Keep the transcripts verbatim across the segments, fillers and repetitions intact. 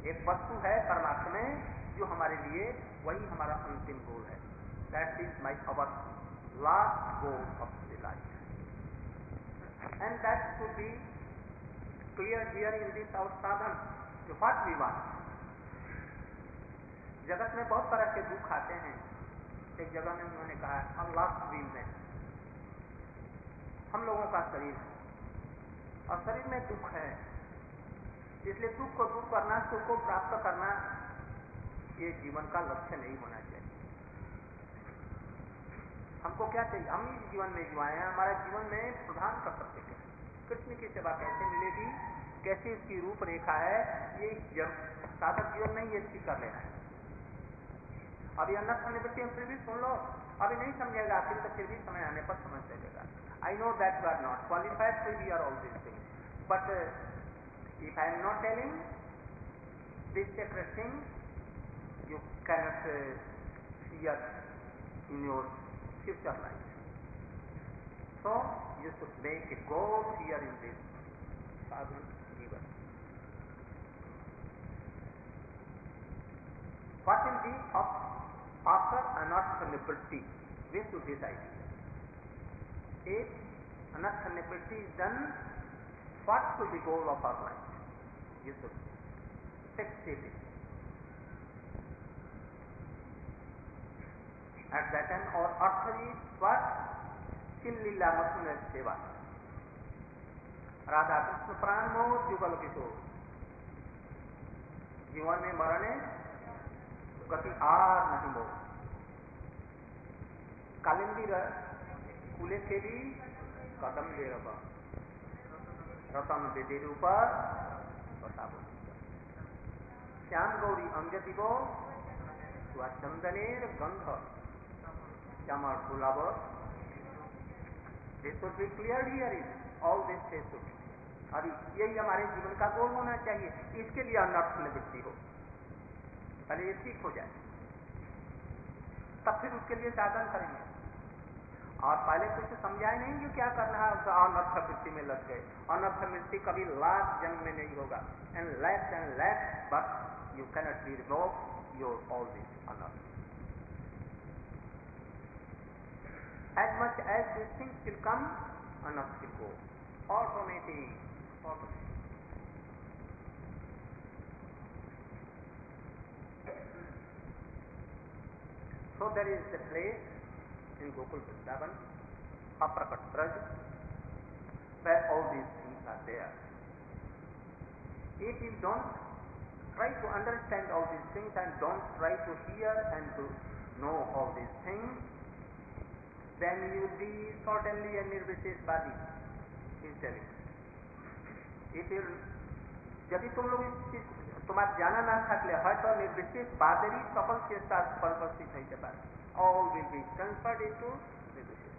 एक वस्तु है परमात्मा में जो हमारे लिए वही हमारा अंतिम गोल है. That is my our last goal of the life. And that should be clear here in this our sadhan. What we want. जगत में बहुत तरह के दुख आते हैं. एक जगह में उन्होंने कहा अ लास्ट विलनेस. हम लोगों का शरीर है और शरीर में दुख है, इसलिए दुख को दूर करना, सुख को प्राप्त करना, ये जीवन का लक्ष्य नहीं होना चाहिए. हमको क्या चाहिए? हम इस जीवन में जो आए हैं, हमारा जीवन में प्रधान कर्तव्य क्या है? कृष्ण की सेवा कैसे मिलेगी, कैसे इसकी रूपरेखा है, ये साधक जीवन में ये ठीक कर लेना है. अभी अन्नत निवृत्ति में फिर भी सुन लो, अभी नहीं समझेगा, फिर तो फिर भी समय आने पर समझ चलेगा. I know that you are not qualified to hear all this things, but if I am not telling this secret thing, you cannot uh, fear in your future life. So you should make a goal here in this sadhana jivan. What will be of after anartha nivritti? We should decide. If anartha nivritti is done, what should be goal of our life? You should fix it. At that time, our artha is what? Kin lila masuna seva. Radha Krishna प्राण मोह युगल किशोर. जीवन में मरने गति are नहीं मोह. कालिंदी कुले के भी कदम दे रहा रतन दे दे ऊपर बताबो. श्याम गौरी अंग दिवो चंदनेर गंध Chamar Pulava. This should be clear here in all this should be. अभी यही हमारे जीवन का गोल होना चाहिए. इसके लिए अनर्थ निवृत्ति हो, पहले ये ठीक हो जाए, तब फिर उसके लिए साधन करेंगे. और पहले कुछ समझाए नहीं जो क्या करना है, अनर्थ वृत्ति में लग गए. अनर्थ वृत्ति कभी लाख जन्म में नहीं होगा. Endless endless, but you cannot be remove your all this anarth. As much as these things will come, enough will go. Automatic, automatic. So there is a place in Gokul Vrindavan, Aprakat Braj, where all these things are there. If you don't try to understand all these things and don't try to hear and to know all these things, then you will be certainly a nirvisheshvadi. He is telling. If you, यदि तुम लोग इस चीज तुम्हारा जाना ना सकले है तो निर्विशेष बादरी सफल चेष्टा परिवर्तित नहीं कर पाए. All will be transferred into निर्विशेष.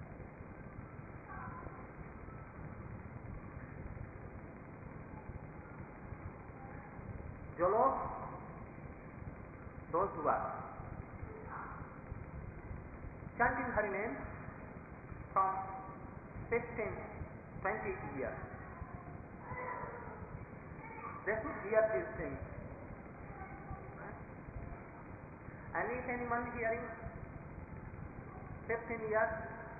जो लोग those who are chanting Hari name from fifteen, twenty years, they should hear these things. And if anyone hearing fifteen years,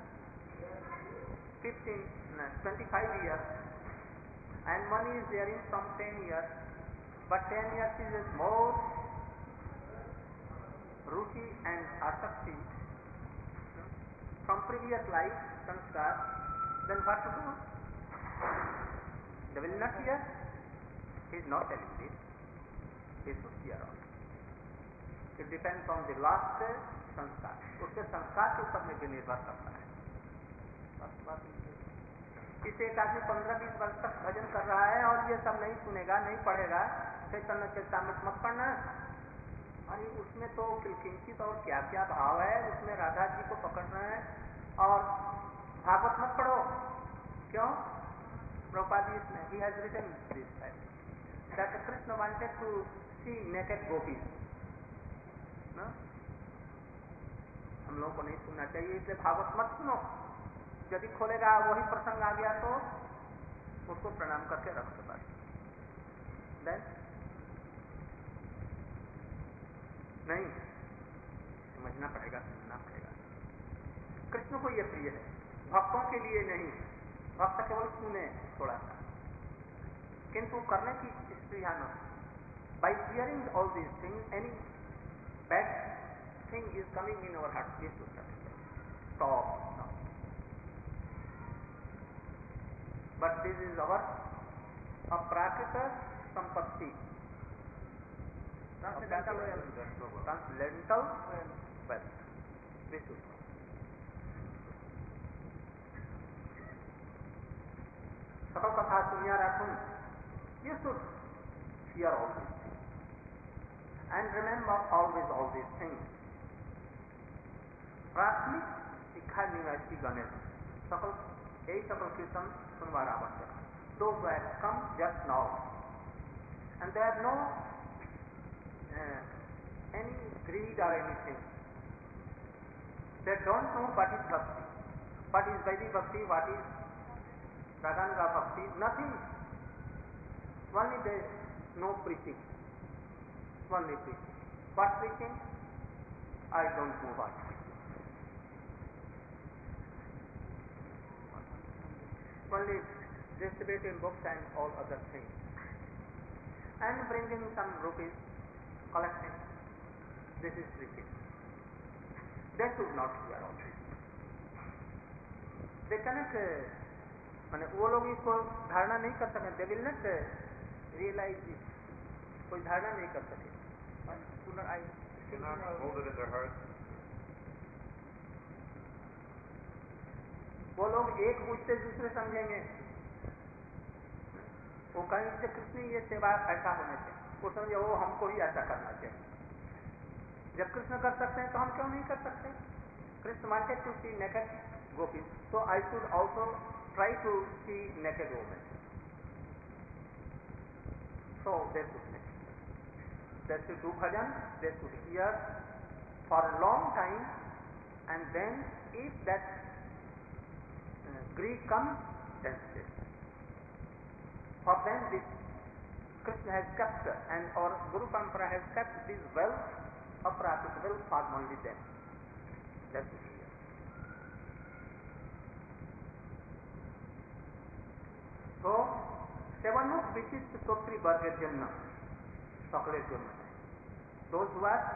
fifteen, no, twenty-five years, and one is hearing from ten years, but ten years is more ruchi and asakti from previous life, sanskar, then what to do? They will not hear. He is not telling this. He should hear also. It depends on the last sanskar. उसके संस्कार के ऊपर में भी निर्भर करता है. इसे एक आदमी पंद्रह बीस वर्ष तक भजन कर रहा है और ये सब नहीं सुनेगा, नहीं पढ़ेगा, चैतन्य चेतामृत मत पढ़ना. अरे उसमें तो किंचित और क्या क्या भाव है, उसमें राधा जी को पकड़ना है और भागवत मत पढ़ो. क्यों? Prabhupada इसमें he has written this that Krishna wanted to see naked gopis. ना? हम लोगों को नहीं सुनना चाहिए, इसलिए भागवत मत सुनो. यदि खोलेगा वही प्रसंग आ गया तो उसको प्रणाम करके रख दो. Then नहीं, समझना पड़ेगा, सुनना पड़ेगा। कृष्ण को यह प्रिय है, भक्तों के लिए नहीं। भक्त केवल सुने थोड़ा सा, किंतु करने की स्प्रिया न। By hearing all these things any bad thing is coming in our heart, we should stop now. But this is our aprakrit sampatti, transcendental transcendental wealth, we should. सकल कथा सुनिया राखूं, you should hear all these things and remember always all these things. प्राथमिक शिक्षा निवासी गणेश सकल यही सकल कीर्तन सुनवार आवश्यक। Those who have come just now and they have no uh, any greed or anything, they don't know what is bhakti, what is Vaidhi bhakti, what is Raganga bhakti, nothing. Only there no preaching, only preaching. What preaching? I don't know what preaching. Only distributing books and all other things, and bringing some rupees, collecting. This is preaching. They should not hear all this. They cannot. Uh, माने वो लोग इसको धारणा नहीं कर सके, they will not realize it, कोई धारणा नहीं कर सके। वो लोग एक बुझते दूसरे समझेंगे, वो कहेंगे कि कृष्ण ये सेवा ऐसा होना चाहिए, वो समझे वो हमको ही ऐसा करना चाहिए। जब कृष्ण कर सकते हैं तो हम क्यों नहीं कर सकते? Krishna wanted to see naked gopis, so I should also try to see naked women. So they should make. They should do bhajan, they should hear for a long time, and then if that uh, greed comes, then they. For them this Krishna has kept, and our Guru Parampara has kept this wealth, aprakrit wealth for only them. That should hear. तो सेवन्मुख विशिष्ट श्रोत्री वर्गेर जन्य सकलेर जन्य those who are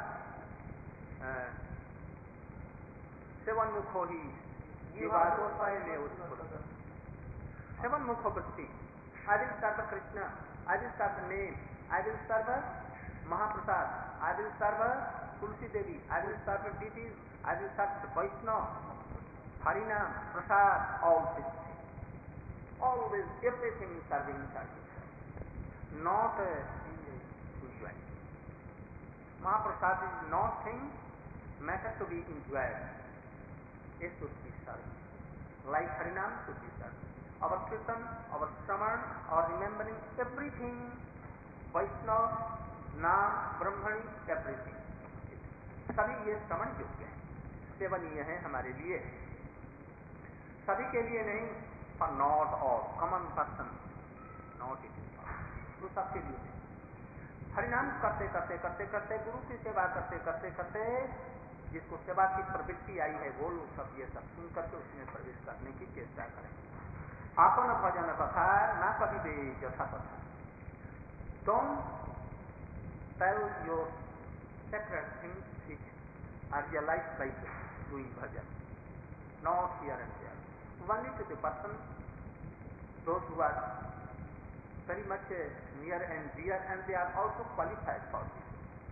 सेवन्मुखो हि जीवादोषाय में उत्पन्न सेवन्मुखो वृत्ति। I will serve Krishna, I will serve name, I will serve Mahaprasad, I will serve Tulsi Devi, I will serve deities, I will serve Vaishnava, Harinam, Prasad, all this. Always, everything is serving, serving, serving. Not uh, enjoy. Mahaprasad is not thing matter to be enjoyed. It should be served. Like Harinam should be served. Our kirtan, our shravan, our remembering, everything, Vaishnava, Naam, Brahmani, everything. सभी ये श्रवण योग्य है, सेवनीय है हमारे लिए, सभी के लिए नहीं। For not all, common person, not it is not. तो सबके लिए नहीं। हरिनाम करते करते करते करते गुरु की सेवा करते करते करते जिसको सेवा की प्रवृत्ति आई है वो लोग सब ये सब सुन करके उसमें प्रवेश करने की चेष्टा करें। आपन भजन कथा ना कभी दे यथा कथा। Don't tell your sacred things which are realized by doing bhajan, not here and there. Only to the person, those who are very much uh, near and dear, and they are also qualified for this.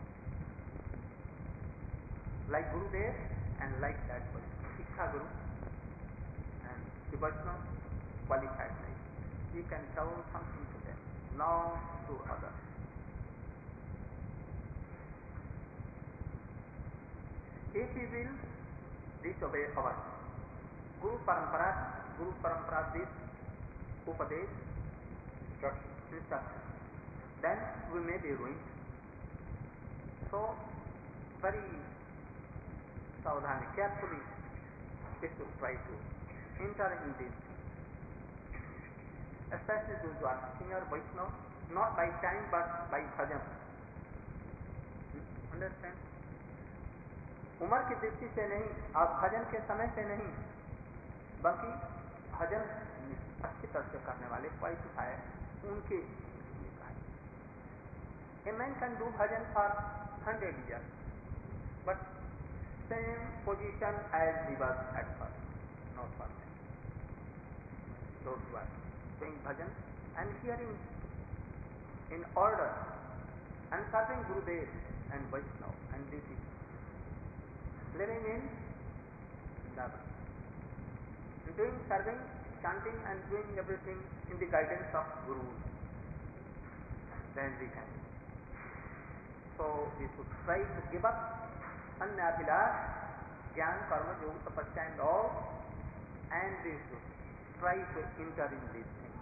Like Gurudev and like that Shiksha Guru and the Vaishnava, qualified like. You can tell something to them, not to others. If we will disobey our Guru Parampara, Guru Parampara this Upadesh, instruction, then we may be ruined. So, very savdhani, carefully, we should try to enter in this, especially those who are senior Vaishnava, not by time but by bhajan. Understand? उम्र की दृष्टि से नहीं और भजन के समय से नहीं, बल्कि भजन अच्छी तरह से करने वाले क्वालिफाई उनके लिए कहा। A man can do bhajan for hundred years but same position as he was at first, not for those who are doing bhajan and hearing in order and serving Gurudev and Vaishnava and this is living in Vrindavan, doing serving, chanting and doing everything in the guidance of Guru, then we can. So we should try to give up Annabhilash, Jnana, Karma, Yoga, Tapasya and all, and we should try to enter in these things.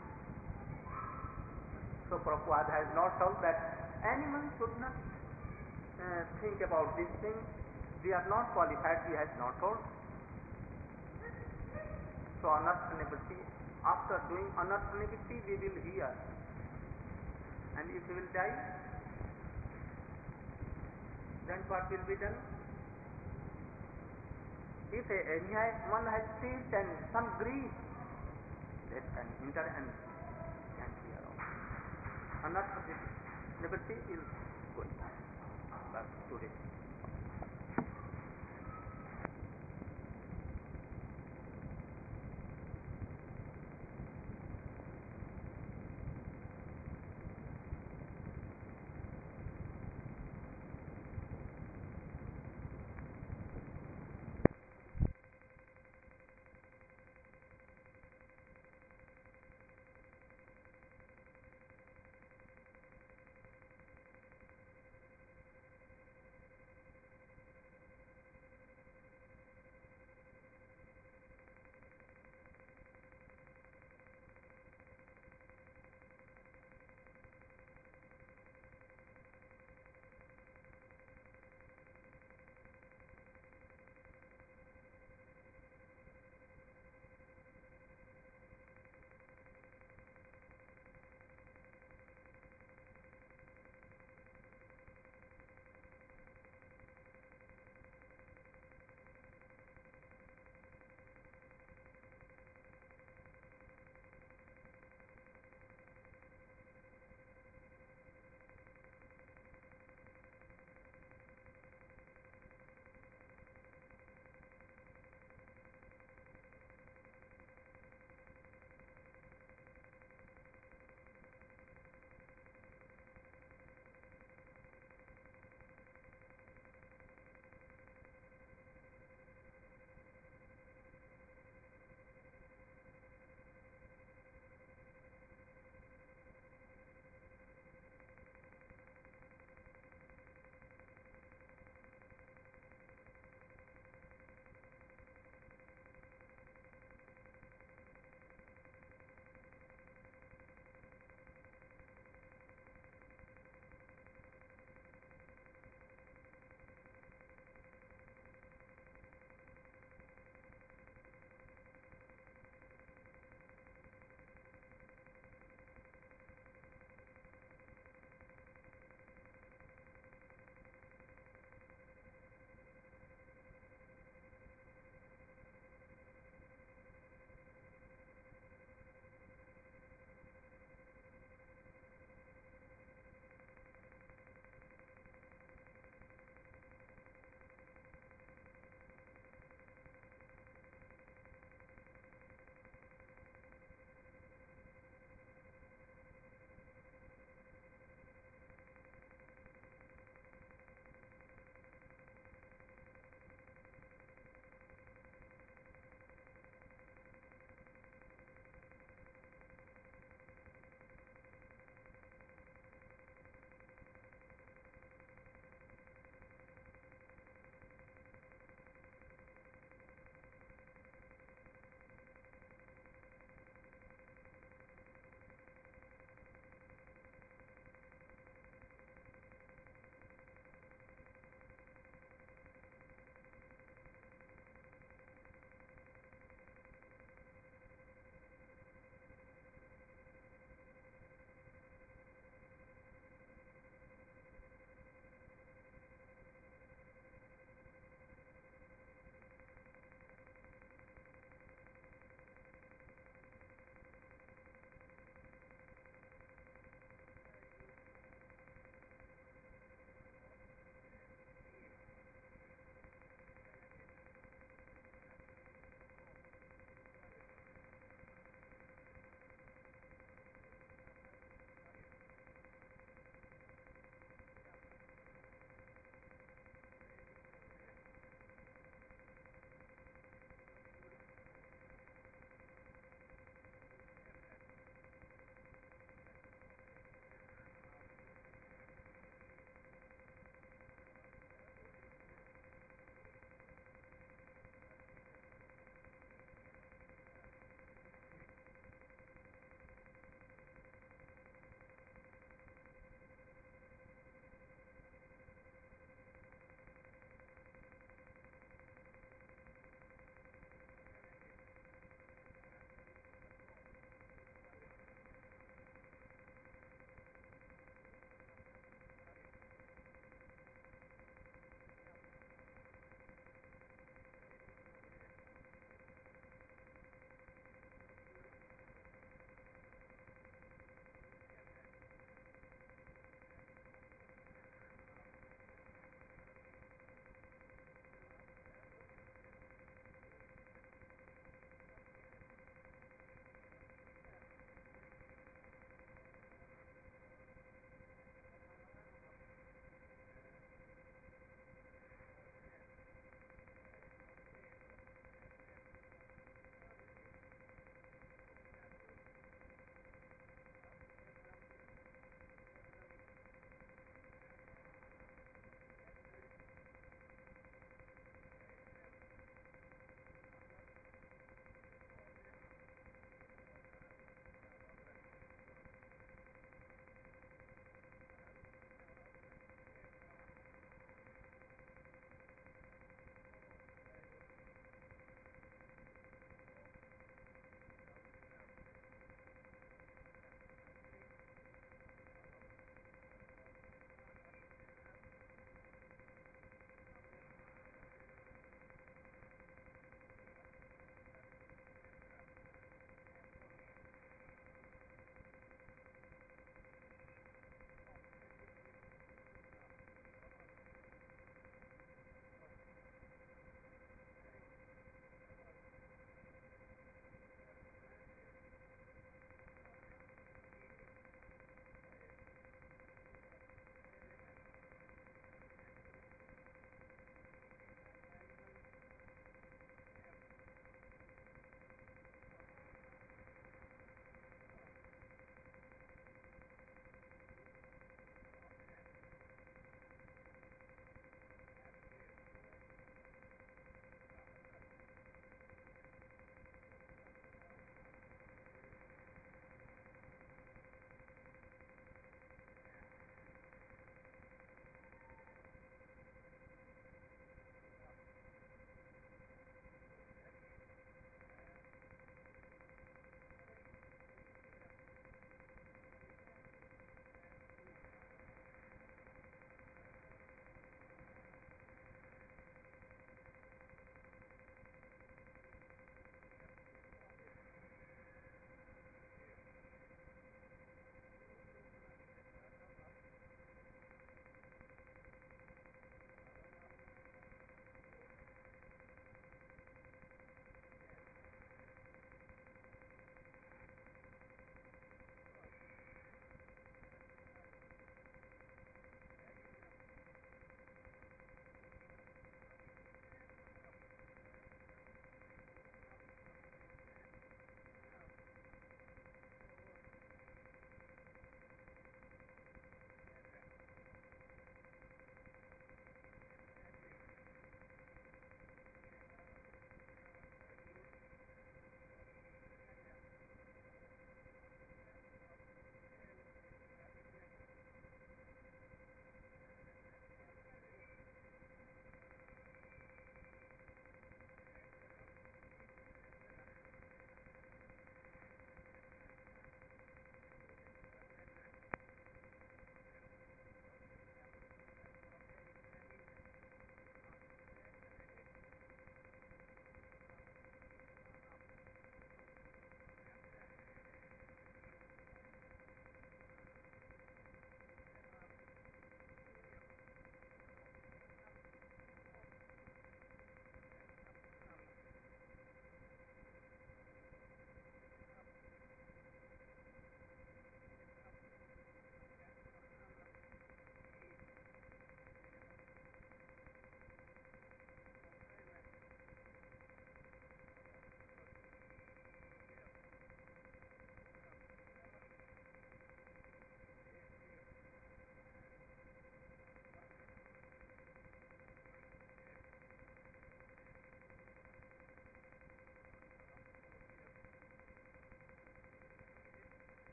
So Prabhupada has not told that anyone should not uh, think about these things. We are not qualified, he has not told. So anartha nivritti, after doing anartha nivritti we will hear. And if we will die, then what will be done? If a, a, one has taste and some grief, that can enter and can hear out. Anartha nivritti is going on. That's today.